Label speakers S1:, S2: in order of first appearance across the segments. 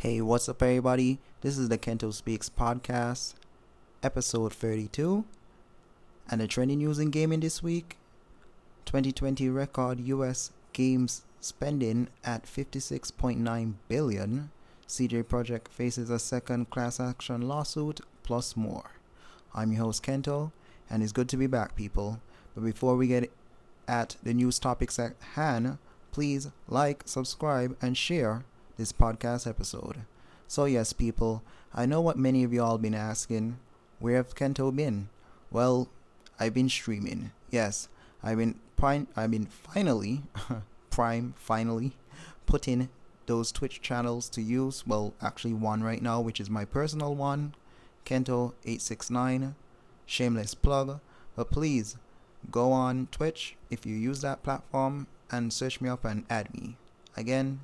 S1: Hey, what's up, everybody? This is the Kento Speaks podcast, episode 32. And the trending news in gaming this week: 2020 record US games spending at $56.9 billion. CJ Projekt faces a second class action lawsuit, plus more. I'm your host, Kento, and it's good to be back, people. But before we get at the news topics at hand, please like, subscribe, and share this podcast episode. So yes, people, I know what many of y'all been asking. Where have Kento been? Well, I've been streaming. Yes, I've been finally putting those Twitch channels to use. Well, actually one right now, which is my personal one, Kento869. Shameless plug. But please go on Twitch if you use that platform and search me up and add me. Again,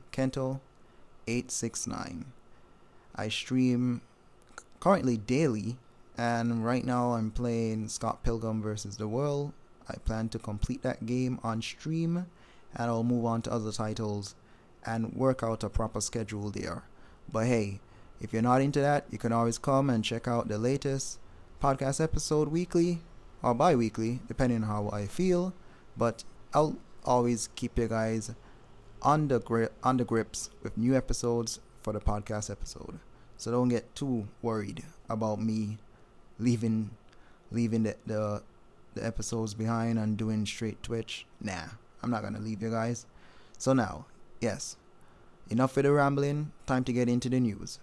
S1: Kento869. I stream currently daily, and right now I'm playing Scott Pilgrim vs. the World. I plan to complete that game on stream, and I'll move on to other titles and work out a proper schedule there. But hey, if you're not into that, you can always come and check out the latest podcast episode weekly or bi-weekly, depending on how I feel. But I'll always keep you guys on the grips with new episodes for the podcast episode. So don't get too worried about me leaving the episodes behind and doing straight Twitch. Nah, I'm not gonna leave you guys. So now, yes, enough with the rambling, time to get into the news.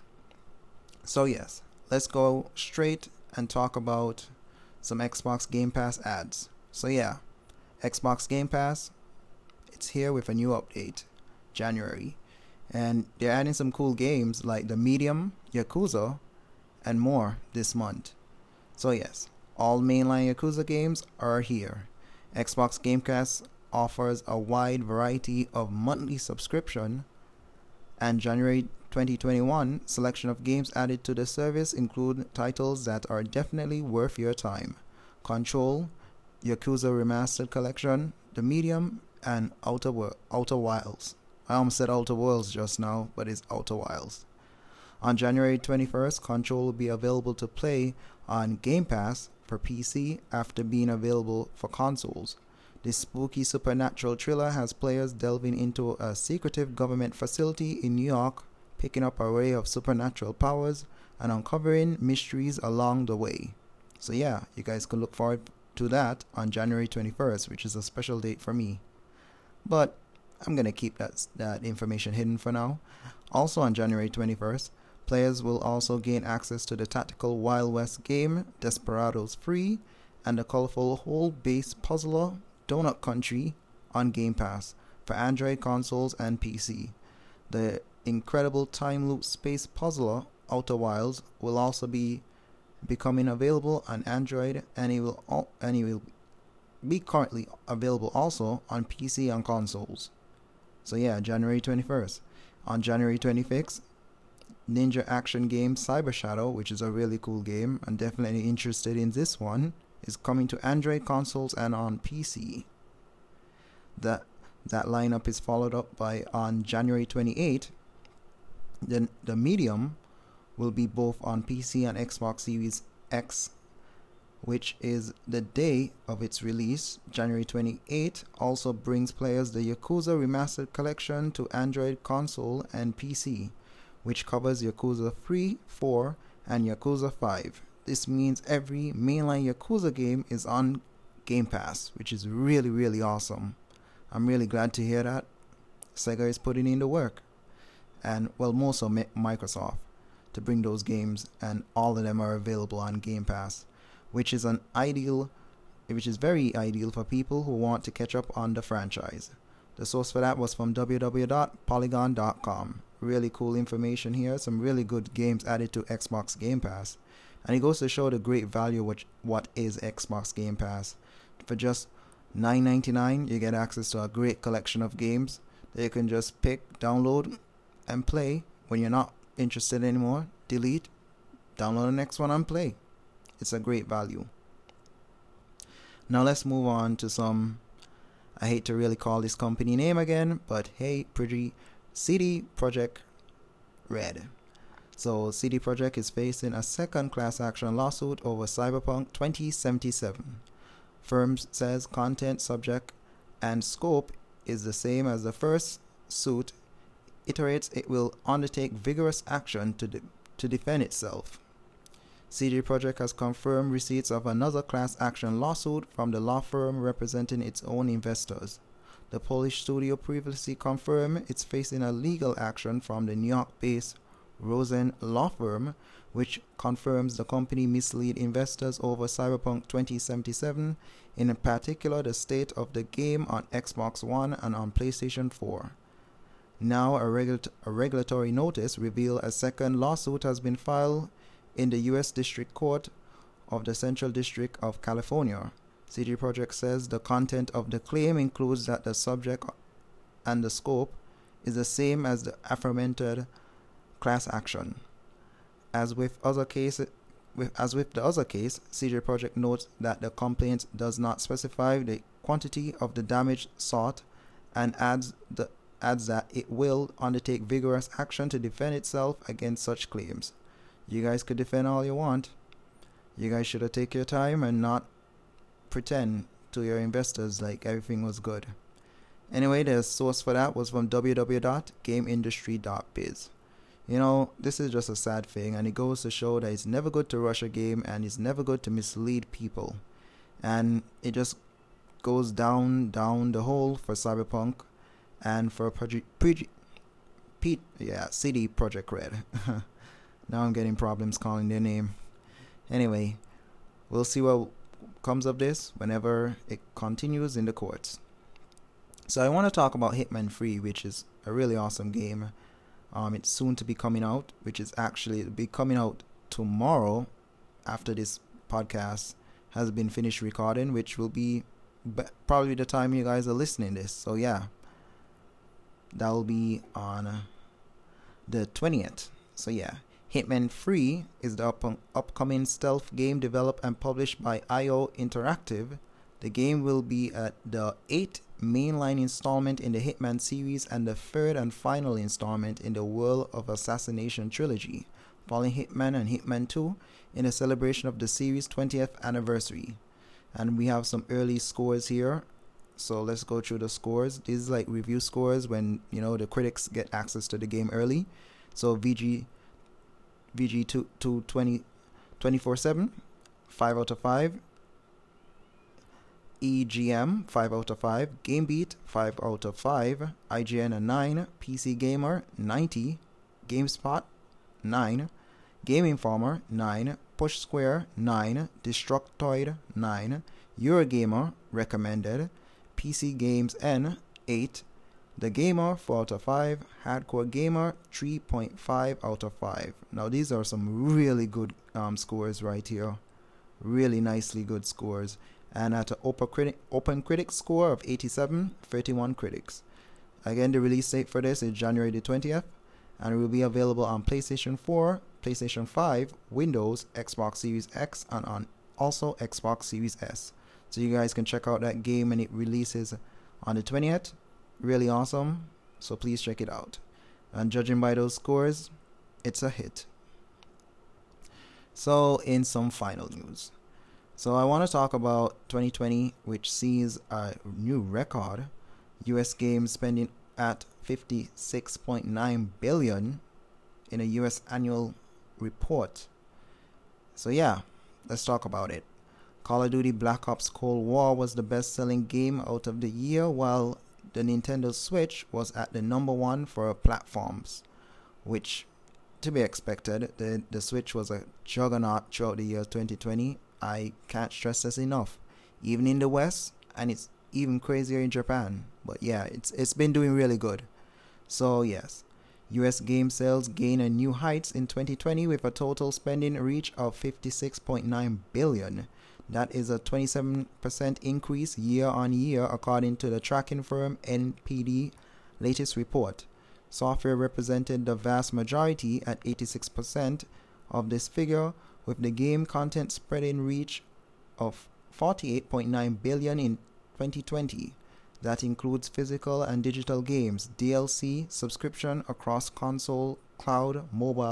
S1: So yes, let's go straight and talk about some Xbox Game Pass ads. So yeah, Xbox Game Pass, it's here with a new update, January. And they're adding some cool games like The Medium, Yakuza, and more this month. So yes, all mainline Yakuza games are here. Xbox Game Pass offers a wide variety of monthly subscription, and January 2021 selection of games added to the service include titles that are definitely worth your time: Control, Yakuza Remastered Collection, The Medium, and Outer Wilds. I almost said Outer Worlds just now, but it's Outer Wilds. On January 21st, Control will be available to play on Game Pass for PC after being available for consoles. This spooky supernatural thriller has players delving into a secretive government facility in New York, picking up an array of supernatural powers and uncovering mysteries along the way. So yeah, you guys can look forward to that on January 21st, which is a special date for me. But I'm going to keep that information hidden for now. Also on January 21st, players will also gain access to the tactical Wild West game Desperados Free and the colorful hole-based puzzler Donut Country on Game Pass for Android consoles and PC. The incredible time loop space puzzler Outer Wilds will also be becoming available on Android, and it will be currently available also on PC and consoles. So yeah, January 21st. On January 26th, Ninja action game Cyber Shadow, which is a really cool game, I'm definitely interested in this one, is coming to Android consoles and on PC. That lineup is followed up by, on January 28th, the Medium will be both on PC and Xbox Series X, which is the day of its release. January 28 also brings players the Yakuza Remastered Collection to Android console and PC, which covers Yakuza 3, 4, and Yakuza 5. This means every mainline Yakuza game is on Game Pass, which is really, really awesome. I'm really glad to hear that Sega is putting in the work, and well, more so Microsoft, to bring those games, and all of them are available on Game Pass, which is very ideal for people who want to catch up on the franchise. The source for that was from www.polygon.com. Really cool information here, some really good games added to Xbox Game Pass, and it goes to show the great value what is Xbox Game Pass. For just $9.99, you get access to a great collection of games that you can just pick, download, and play. When you're not interested anymore, delete, download the next one and play. It's a great value. Now let's move on to some, I hate to really call this company name again, but hey, pretty CD Projekt Red. So CD Projekt is facing a second class action lawsuit over Cyberpunk 2077. Firm says content, subject, and scope is the same as the first suit. Iterates it will undertake vigorous action to defend itself. CD Projekt has confirmed receipts of another class action lawsuit from the law firm representing its own investors. The Polish studio previously confirmed it's facing a legal action from the New York-based Rosen law firm, which confirms the company misled investors over Cyberpunk 2077, in particular the state of the game on Xbox One and on PlayStation 4. Now a regulatory notice reveals a second lawsuit has been filed in the U.S. District Court of the Central District of California. CD Projekt says the content of the claim includes that the subject and the scope is the same as the aforementioned class action. As with the other case, CD Projekt notes that the complaint does not specify the quantity of the damage sought, and adds that it will undertake vigorous action to defend itself against such claims. You guys could defend all you want. You guys should have taken your time and not pretend to your investors like everything was good. Anyway, the source for that was from www.gameindustry.biz. You know, this is just a sad thing, and it goes to show that it's never good to rush a game, and it's never good to mislead people. And it just goes down the hole for Cyberpunk and for CD Projekt Red. Now I'm getting problems calling their name. Anyway, we'll see what comes of this whenever it continues in the courts. So I want to talk about Hitman 3, which is a really awesome game. It's soon to be coming out, which is actually be coming out tomorrow after this podcast has been finished recording, which will be probably the time you guys are listening to this. So yeah, that will be on the 20th. So yeah, Hitman 3 is the upcoming stealth game developed and published by IO Interactive. The game will be the 8th mainline installment in the Hitman series and the 3rd and final installment in the World of Assassination trilogy, following Hitman and Hitman 2 in a celebration of the series' 20th anniversary. And we have some early scores here. So let's go through the scores. These is like review scores when, you know, the critics get access to the game early. So VG 24/7, 5 out of 5. EGM 5 out of 5, GameBeat 5 out of 5, IGN a 9, PC Gamer 90, GameSpot 9, Game Informer 9, Push Square 9, Destructoid 9, Eurogamer recommended, PC Games N 8, The Gamer 4 out of 5, Hardcore Gamer 3.5 out of 5. Now these are some really good scores right here, really nicely good scores. And at an open critic score of 87, 31 critics. Again, the release date for this is January the 20th, and it will be available on PlayStation 4, PlayStation 5, Windows, Xbox Series X, and on also Xbox Series S. So you guys can check out that game when it releases on the 20th. Really awesome, so please check it out. And judging by those scores, it's a hit. So in some final news. So I want to talk about 2020, which sees a new record. US games spending at $56.9 billion in a US annual report. So yeah, let's talk about it. Call of Duty Black Ops Cold War was the best-selling game out of the year, while the Nintendo Switch was at the number 1 for platforms, which to be expected. The Switch was a juggernaut throughout the year 2020. I can't stress this enough. Even in the West, and it's even crazier in Japan. But yeah, it's been doing really good. So yes, US game sales gain a new heights in 2020 with a total spending reach of $56.9 billion. That is a 27% increase year on year according to the tracking firm NPD latest report. Software represented the vast majority at 86% of this figure, with the game content spreading reach of $48.9 billion in 2020. That includes physical and digital games, DLC, subscription across console, cloud, mobile,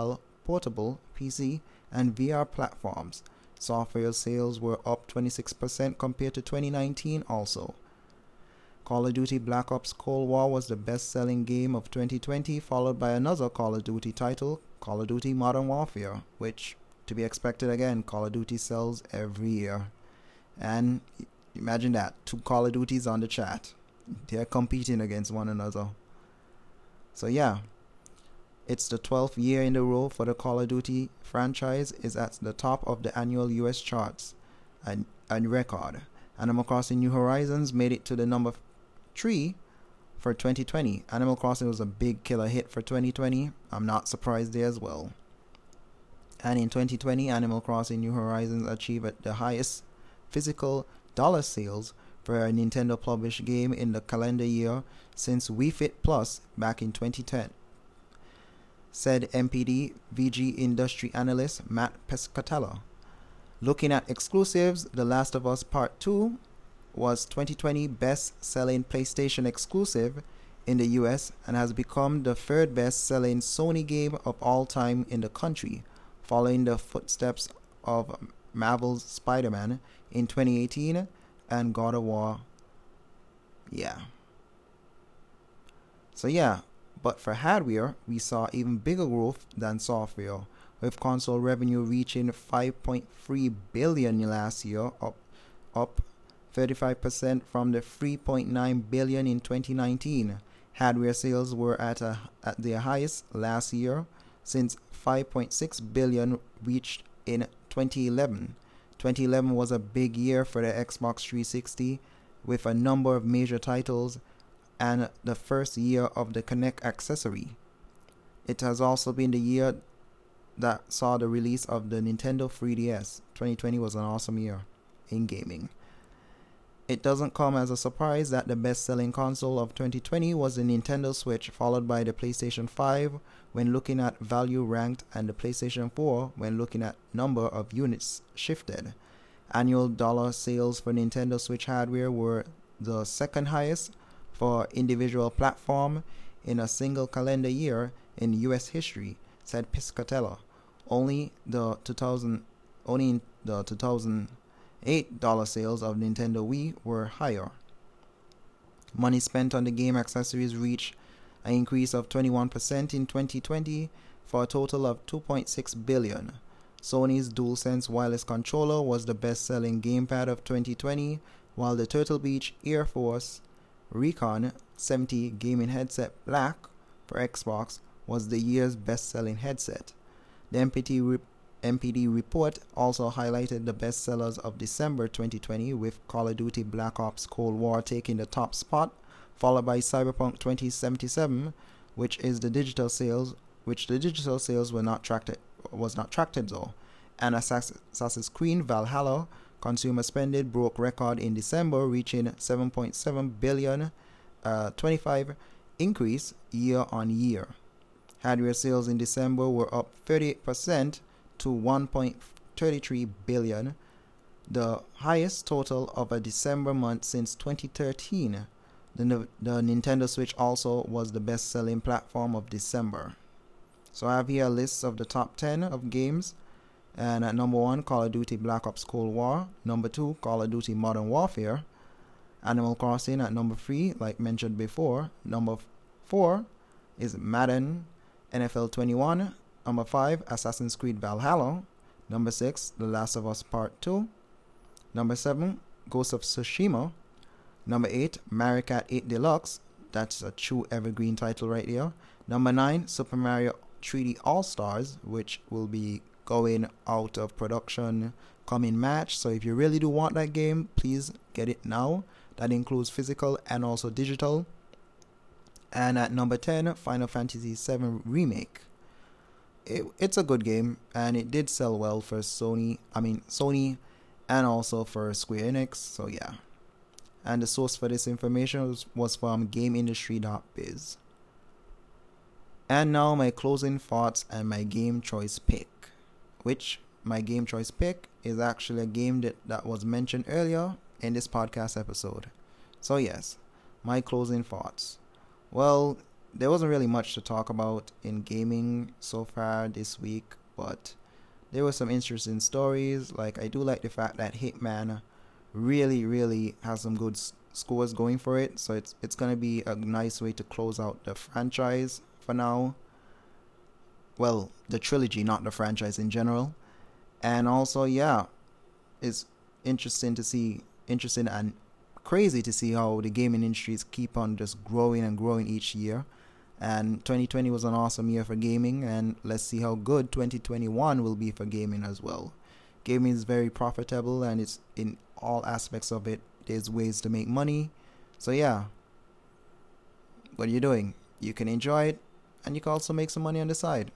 S1: portable, PC, and VR platforms. Software sales were up 26% compared to 2019 also. Call of Duty Black Ops Cold War was the best-selling game of 2020, followed by another Call of Duty title, Call of Duty Modern Warfare, which, to be expected again, Call of Duty sells every year. And imagine that, 2 Call of Duties on the chat. They're competing against one another. So yeah, it's the 12th year in a row for the Call of Duty franchise is at the top of the annual US charts, a record. Animal Crossing New Horizons made it to the number 3 for 2020. Animal Crossing was a big killer hit for 2020. I'm not surprised there as well. And in 2020, Animal Crossing New Horizons achieved the highest physical dollar sales for a Nintendo published game in the calendar year since Wii Fit Plus back in 2010, said NPD VG industry analyst Matt Pescatella. Looking at exclusives, The Last of Us Part 2 was 2020 best-selling PlayStation exclusive in the US and has become the 3rd best-selling Sony game of all time in the country, following the footsteps of Marvel's Spider-Man in 2018 and God of War. But for hardware, we saw even bigger growth than software, with console revenue reaching $5.3 billion last year, up 35% from the $3.9 billion in 2019. Hardware sales were at their highest last year since $5.6 billion reached in 2011. 2011 was a big year for the Xbox 360 with a number of major titles and the first year of the Kinect accessory. It has also been the year that saw the release of the Nintendo 3DS. 2020 was an awesome year in gaming. It doesn't come as a surprise that the best-selling console of 2020 was the Nintendo Switch, followed by the PlayStation 5 when looking at value ranked and the PlayStation 4 when looking at number of units shifted. Annual dollar sales for Nintendo Switch hardware were the 2nd highest for individual platform in a single calendar year in US history, said Piscatella. Only the 2008 dollar sales of Nintendo Wii were higher. Money spent on the game accessories reached an increase of 21% in 2020 for a total of $2.6 billion. Sony's DualSense wireless controller was the best-selling gamepad of 2020, while the Turtle Beach Air Force Recon 70 gaming headset Black for Xbox was the year's best-selling headset. The NPD report also highlighted the bestsellers of December 2020, with Call of Duty Black Ops Cold War taking the top spot, followed by Cyberpunk 2077, which the digital sales was not tracked though, and Assassin's Creed Valhalla consumer spending broke record in December, reaching $7.7 billion, 25 increase year on year. Hardware sales in December were up 38% to $1.33 billion, the highest total of a December month since 2013. The Nintendo Switch also was the best-selling platform of December. So I have here a list of the top 10 of games. And at number 1, Call of Duty Black Ops Cold War. Number 2, Call of Duty Modern Warfare. Animal Crossing at number 3, like mentioned before. Number 4 is Madden NFL 21. Number 5, Assassin's Creed Valhalla. Number 6, The Last of Us Part 2. Number 7, Ghost of Tsushima. Number 8, Mario Kart 8 Deluxe. That's a true evergreen title right there. Number 9, Super Mario 3D All-Stars, which will be going out of production coming March. So if you really do want that game, please get it now. That includes physical and also digital. And at number 10, Final Fantasy VII Remake. It's a good game, and it did sell well for Sony and also for Square Enix. So yeah. And the source for this information was from GameIndustry.biz. And now my closing thoughts and my game choice pick. Which my game choice pick is actually a game that was mentioned earlier in this podcast episode. So yes, my closing thoughts. Well, there wasn't really much to talk about in gaming so far this week, but there were some interesting stories. Like, I do like the fact that Hitman really has some good scores going for it, so it's gonna be a nice way to close out the franchise for now. Well, the trilogy, not the franchise in general. And also, yeah, it's interesting and crazy to see how the gaming industries keep on just growing and growing each year. And 2020 was an awesome year for gaming, and let's see how good 2021 will be for gaming as well. Gaming is very profitable, and it's in all aspects of it. There's ways to make money. So yeah, what are you doing? You can enjoy it, and you can also make some money on the side.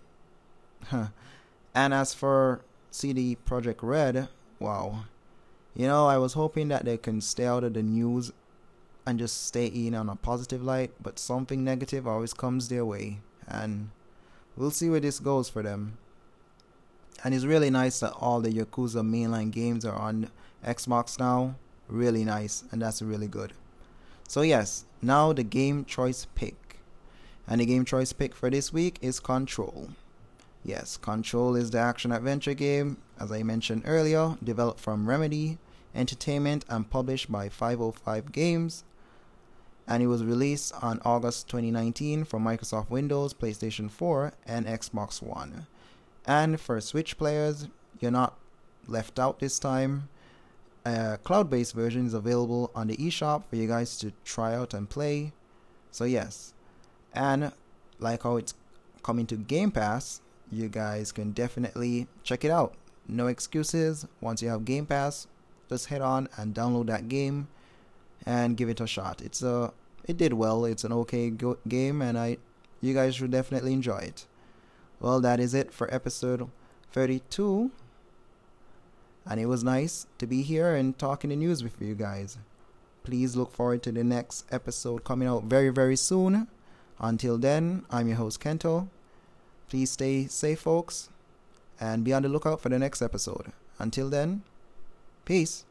S1: And as for CD Projekt Red, wow. I was hoping that they can stay out of the news and just stay in on a positive light, but something negative always comes their way, and we'll see where this goes for them. And it's really nice that all the Yakuza mainline games are on Xbox now. Really nice, and that's really good. So yes, now the game choice pick. And the game choice pick for this week is Control. Yes, Control is the action-adventure game, as I mentioned earlier, developed from Remedy Entertainment and published by 505 Games. And it was released on August 2019 for Microsoft Windows, PlayStation 4, and Xbox One. And for Switch players, you're not left out this time. A cloud-based version is available on the eShop for you guys to try out and play. So yes, and like how it's coming to Game Pass, you guys can definitely check it out. No excuses. Once you have Game Pass, just head on and download that game and give it a shot. It did well. It's an okay game, and you guys should definitely enjoy it. Well, that is it for episode 32. And it was nice to be here and talking the news with you guys. Please look forward to the next episode coming out very soon. Until then, I'm your host Kento. Please stay safe, folks, and be on the lookout for the next episode. Until then, peace.